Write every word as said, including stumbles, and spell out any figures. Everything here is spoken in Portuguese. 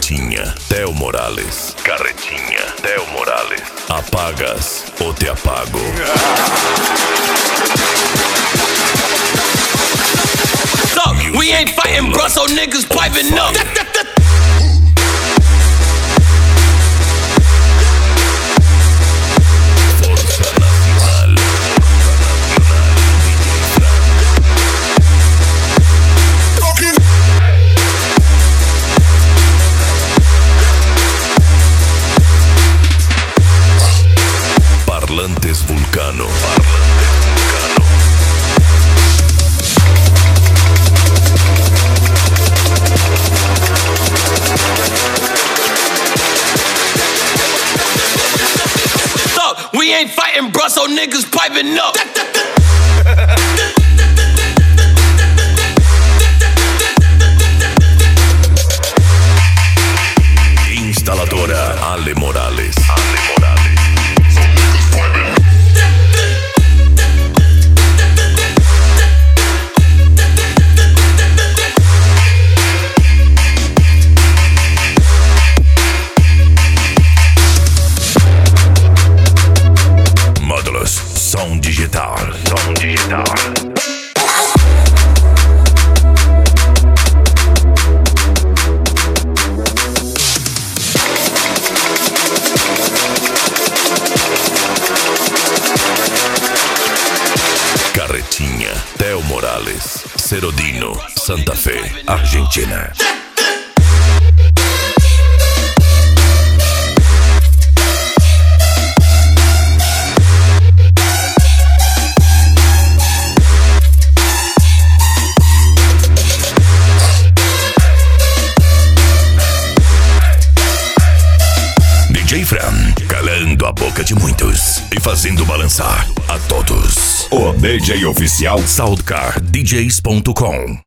Carretinha, Theo Morales. Carretinha, Theo Morales. Apagas ou te apago? So, we ain't fighting, bro, so niggas piping up. Parlantes Vulcano. So, we ain't fighting, bro, so niggas piping up. Instaladora Ale Morales. Ale Morales. Módulos Som Digital. Som Digital. Carretinha, Theo Morales, Cerodino, Santa Fe, Argentina. D J Fran, calando a boca de muitos e fazendo balançar a todos. O D J oficial Soundcar D Js ponto com.